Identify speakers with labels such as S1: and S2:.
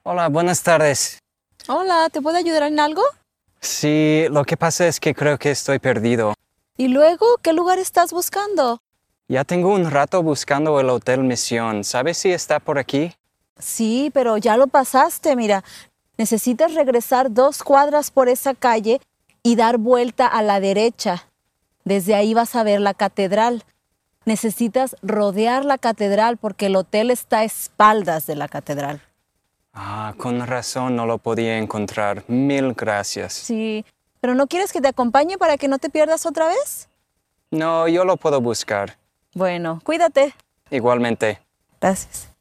S1: Hola, buenas tardes.
S2: Hola, ¿te puedo ayudar en algo?
S1: Sí, lo que pasa es que creo que estoy perdido.
S2: ¿Y luego qué lugar estás buscando?
S1: Ya tengo un rato buscando el Hotel Misión. ¿Sabes si está por aquí?
S2: Sí, pero ya lo pasaste, mira. Necesitas regresar 2 cuadras por esa calle y dar vuelta a la derecha. Desde ahí vas a ver la catedral. Necesitas rodear la catedral porque el hotel está a espaldas de la catedral.
S1: Ah, con razón no lo podía encontrar. Mil gracias.
S2: Sí, pero ¿no quieres que te acompañe para que no te pierdas otra vez?
S1: No, yo lo puedo buscar.
S2: Bueno, cuídate.
S1: Igualmente.
S2: Gracias.